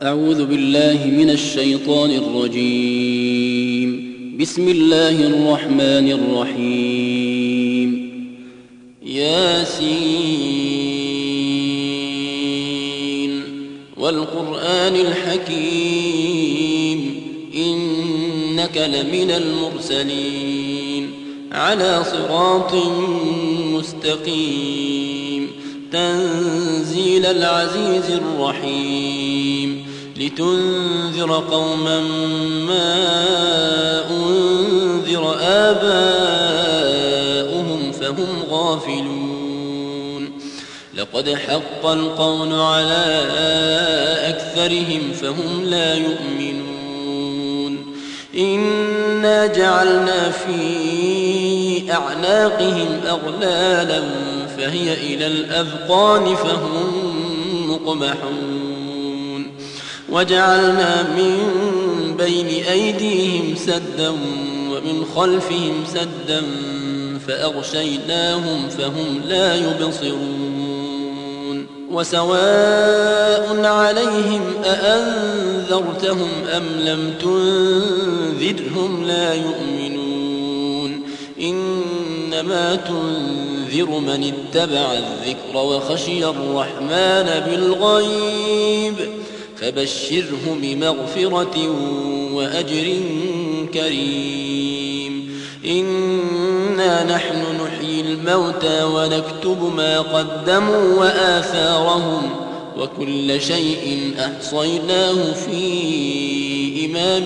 أعوذ بالله من الشيطان الرجيم. بسم الله الرحمن الرحيم. ياسين والقرآن الحكيم إنك لمن المرسلين على صراط مستقيم تنزيل العزيز الرحيم لتنذر قوما ما أنذر آباؤهم فهم غافلون لقد حق القول على أكثرهم فهم لا يؤمنون إنا جعلنا في أعناقهم أغلالا فهي إلى الأذقان فهم مقمحون وجعلنا من بين أيديهم سدا ومن خلفهم سدا فأغشيناهم فهم لا يبصرون وسواء عليهم أأنذرتهم أم لم تنذرهم لا يؤمنون إنما تنذر من اتبع الذكر وخشي الرحمن بالغيب فبشره بمغفرة وأجر كريم إنا نحن نحيي الموتى ونكتب ما قدموا وآثارهم وكل شيء أحصيناه في إمام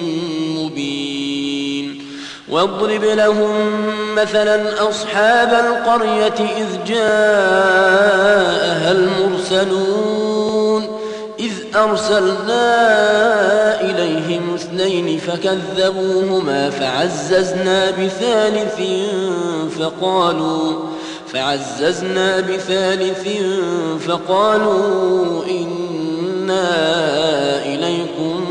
مبين واضرب لهم مثلا أصحاب القرية إذ جاءها المرسلون إذ أرسلنا إليهم اثنين فكذبوهما فعززنا بثالث فقالوا إنا إليكم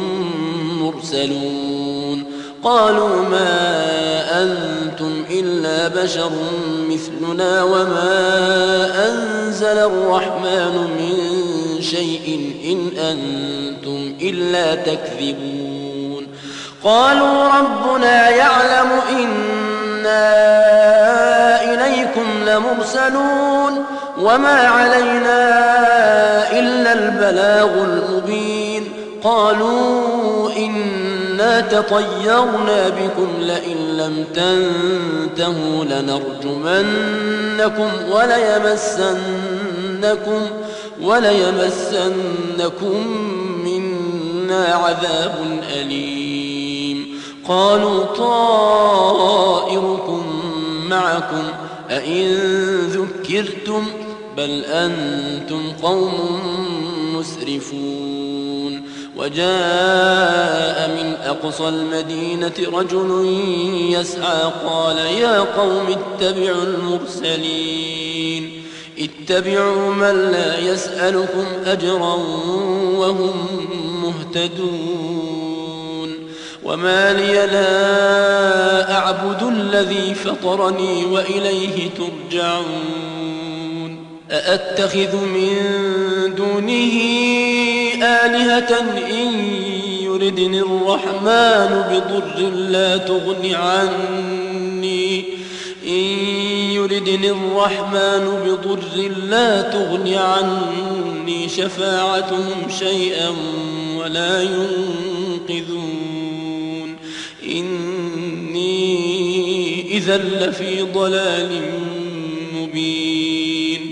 مرسلون قالوا ما أنتم إلا بشر مثلنا وما أنزل الرحمن من شيء إن أنتم إلا تكذبون قالوا ربنا يعلم إنا إليكم لمرسلون وما علينا إلا البلاغ المبين قالوا إنا تطيرنا بكم لئن لم تنتهوا لنرجمنكم وليمسنكم منا عذاب أليم قالوا طائركم معكم أئن ذكرتم بل أنتم قوم مسرفون وجاء من أقصى المدينة رجل يسعى قال يا قوم اتبعوا المرسلين اتبعوا من لا يسألكم أجرا وهم مهتدون وما لي لا أعبد الذي فطرني وإليه ترجعون أأتخذ من دونه آلهة إن يردني الرحمن بضر لا تغن عني شفاعتهم شيئا ولا ينقذون إني إذا لفي ضلال مبين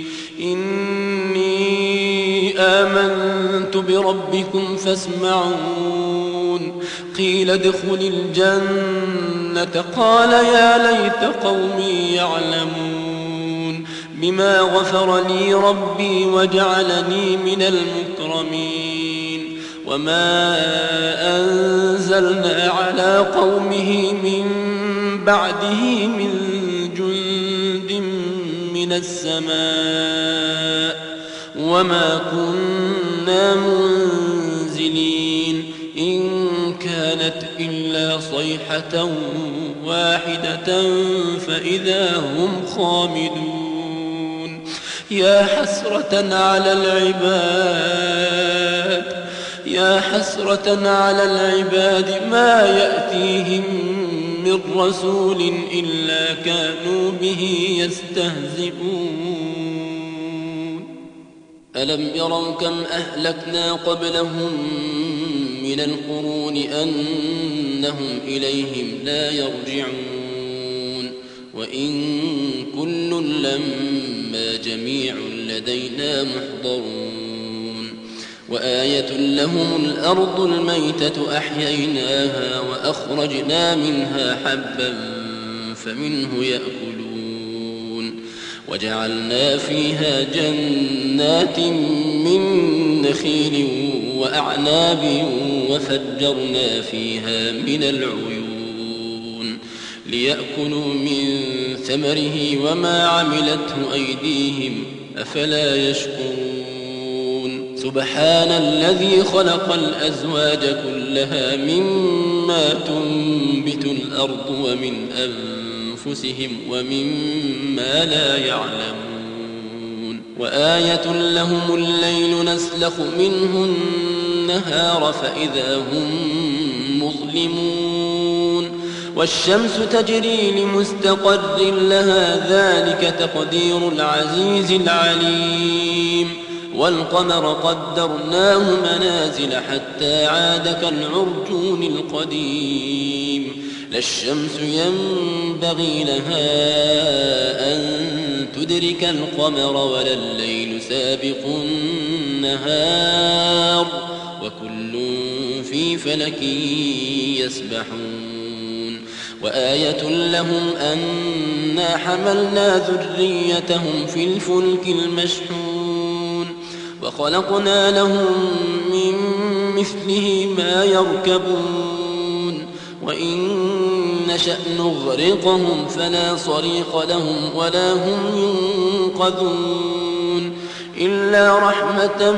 إني آمنت بربكم فاسمعون قيل ادخل الجنة قال يا ليت قومي يعلمون بما غفر لي ربي وجعلني من المكرمين وما أنزلنا على قومه من بعده من جند من السماء وما كنا منزلين إن كانت إلا صيحة واحدة فإذا هم خامدون يا حسرة على العباد يا حسرة على العباد ما يأتيهم من رسول إلا كانوا به يستهزئون ألم يروا كم أهلكنا قبلهم من القرون أنهم إليهم لا يرجعون وإن كل لما جميع لدينا محضرون وآية لهم الأرض الميتة أحييناها وأخرجنا منها حبا فمنه يأكلون وجعلنا فيها جنات من نخيل وأعناب وفجرنا فيها من العيون ليأكلوا من ثمره وما عملته أيديهم أفلا يشكرون سبحان الذي خلق الأزواج كلها مما تنبت الأرض ومن أنفسهم ومما لا يعلمون وآية لهم الليل نسلخ منه النهار فإذا هم مظلمون والشمس تجري لمستقر لها ذلك تقدير العزيز العليم والقمر قدرناه منازل حتى عاد كالعرجون القديم لا الشمس ينبغي لها أن تدرك القمر ولا الليل سابق النهار وكل في فلك يسبحون وآية لهم أنا حملنا ذريتهم في الفلك المشحون وخلقنا لهم من مثله ما يركبون وإن نشأ نغرقهم فلا صريخ لهم ولا هم ينقذون إلا رحمة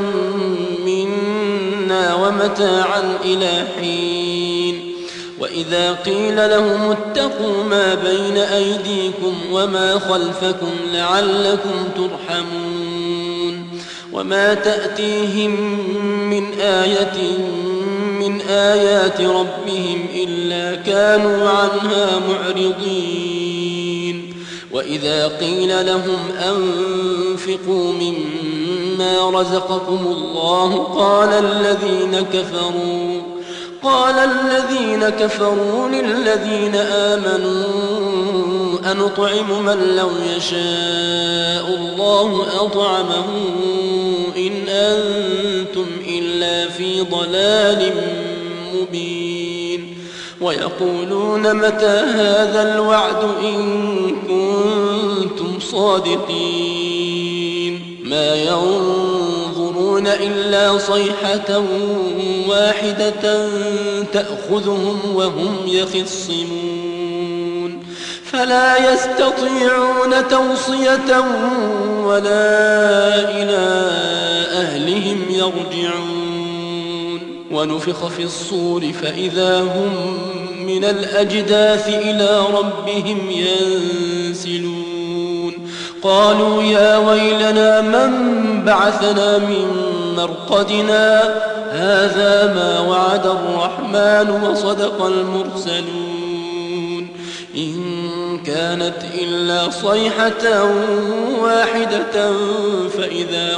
منا ومتاعا إلى حين وإذا قيل لهم اتقوا ما بين أيديكم وما خلفكم لعلكم ترحمون وما تأتيهم من آية من آيات ربهم إلا كانوا عنها معرضين وإذا قيل لهم أنفقوا مما رزقكم الله قال الذين كفروا للذين آمنوا أنطعم من لو يشاء الله أطعمه إن أنتم إلا في ضلال مبين ويقولون متى هذا الوعد إن كنتم صادقين ما ينظرون إلا صيحة واحدة تأخذهم وهم يخصمون فلا يستطيعون توصية ولا إلى أهلهم يرجعون ونفخ في الصور فإذا هم من الأجداث إلى ربهم ينسلون قالوا يا ويلنا من بعثنا من مرقدنا هذا ما وعد الرحمن وصدق المرسلون إن كانت إلا صيحة واحدة فإذا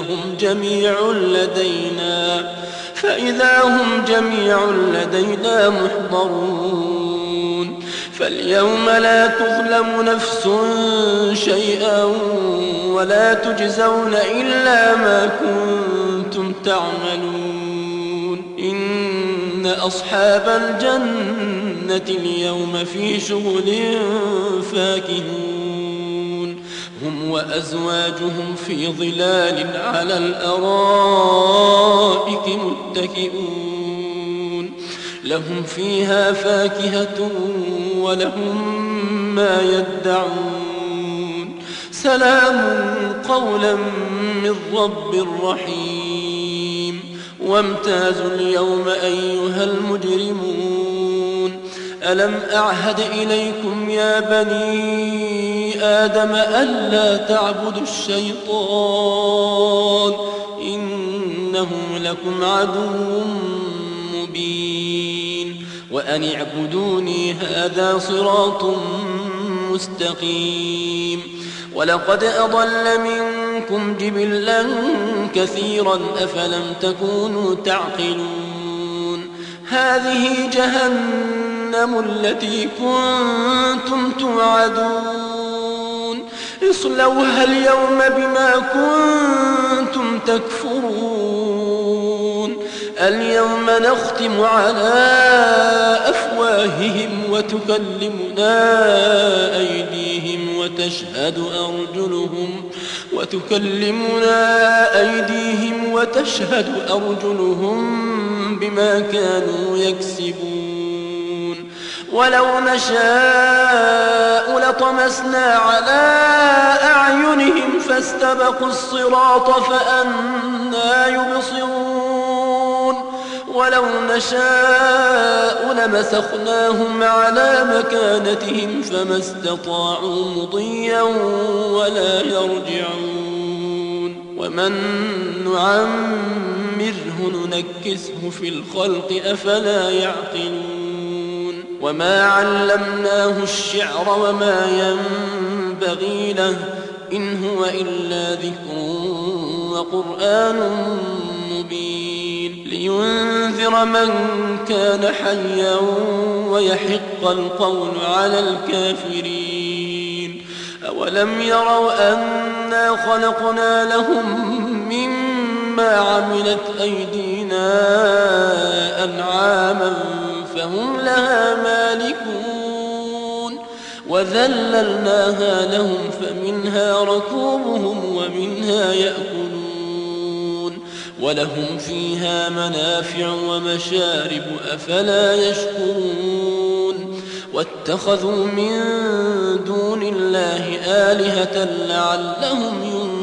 هم جميع لدينا محضرون فاليوم لا تظلم نفس شيئا ولا تجزون إلا ما كنتم تعملون إن أصحاب الجنة اليوم في شغل فاكهون هم وأزواجهم في ظلال على الأرائك متكئون لهم فيها فاكهة ولهم ما يدعون سلام قولا من رب رحيم وامتازوا اليوم أيها المجرمون ألم أعهد إليكم يا بني آدم ألا تعبدوا الشيطان إنه لكم عدو وأن اعبدوني هذا صراط مستقيم ولقد أضل منكم جبلا كثيرا أفلم تكونوا تعقلون هذه جهنم التي كنتم توعدون اصلوها اليوم بما كنتم تكفرون اليوم نختم على أفواههم وتكلمنا أيديهم وتشهد أرجلهم بما كانوا يكسبون ولو نشاء لطمسنا على أعينهم فاستبقوا الصراط فأنى يبصرون ولو نشاء لمسخناهم على مكانتهم فما استطاعوا مضيا ولا يرجعون ومن نعمره ننكسه في الخلق أفلا يعقلون وما علمناه الشعر وما ينبغي له إن هو إلا ذكر وقرآن مبين لينذر من كان حيا ويحق القول على الكافرين أولم يروا أنا خلقنا لهم مما عملت أيدينا أنعاما فهم لها مالكون وذللناها لهم فمنها ركوبهم ومنها يأكلون ولهم فيها منافع ومشارب أفلا يشكرون واتخذوا من دون الله آلهة لعلهم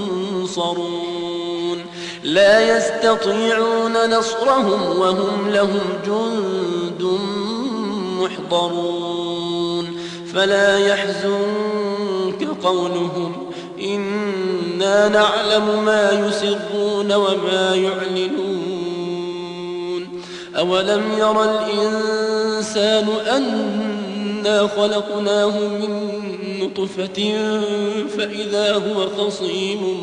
ينصرون لا يستطيعون نصرهم وهم لهم جند محضرون فلا يحزنك قولهم إنا نعلم ما يسرون وما يعلنون أولم ير الإنسان أنا خلقناه من نطفة فإذا هو خصيم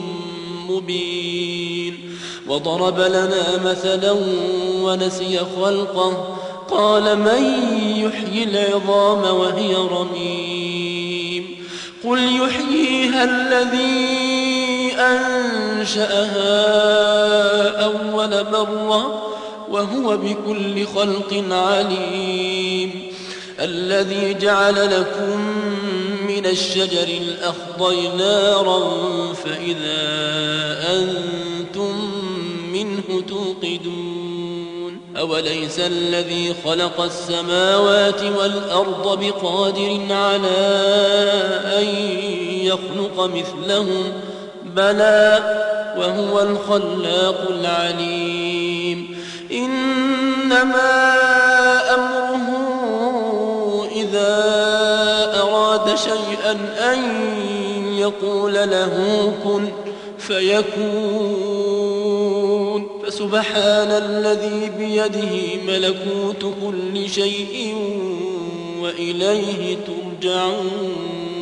مبين وضرب لنا مثلا ونسي خلقه قال من يحيي العظام وهي رميم قل يحييها الذي أنشأها أول مرة وهو بكل خلق عليم الذي جعل لكم من الشجر الأخضر نارا فإذا أنتم منه توقدون أوليس الذي خلق السماوات والأرض بقادر على أن يخلق مثلهم بلى وهو الخلاق العليم إنما أمره إذا أراد شيئا أن يقول له كن فيكون فسبحان الذي بيده ملكوت كل شيء وإليه ترجعون